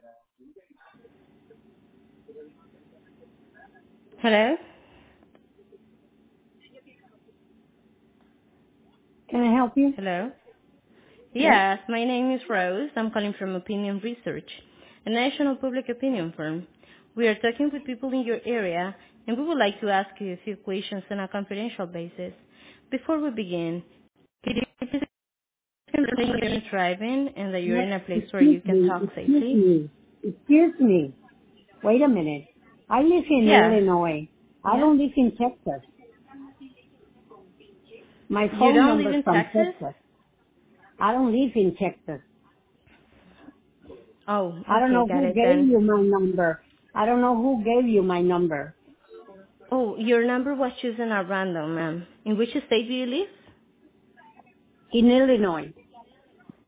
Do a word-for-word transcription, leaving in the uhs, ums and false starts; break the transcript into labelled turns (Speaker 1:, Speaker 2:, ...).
Speaker 1: Hello?
Speaker 2: Can I help you?
Speaker 1: Hello?
Speaker 2: Yes.
Speaker 1: Yes, my name is Rose. I'm calling from Opinion Research, a national public opinion firm. We are talking with people in your area, and we would like to ask you a few questions on a confidential basis. Before we begin, could you please confirm that you're driving and that you're
Speaker 2: No,
Speaker 1: in a place where
Speaker 2: excuse
Speaker 1: you can
Speaker 2: me.
Speaker 1: talk
Speaker 2: Excuse
Speaker 1: safely?
Speaker 2: me. Excuse me. Wait a minute. I live in
Speaker 1: Yeah.
Speaker 2: Illinois. I
Speaker 1: Yeah?
Speaker 2: don't live in Texas. My
Speaker 1: You
Speaker 2: phone
Speaker 1: don't live
Speaker 2: number's
Speaker 1: in
Speaker 2: from
Speaker 1: Texas?
Speaker 2: Texas. I don't live in Texas.
Speaker 1: Oh,
Speaker 2: I don't
Speaker 1: okay,
Speaker 2: know
Speaker 1: got
Speaker 2: who
Speaker 1: it
Speaker 2: gave
Speaker 1: then.
Speaker 2: you my number. I don't know who gave you my number.
Speaker 1: Oh, your number was chosen at random, ma'am. In which state do you live?
Speaker 2: In Illinois.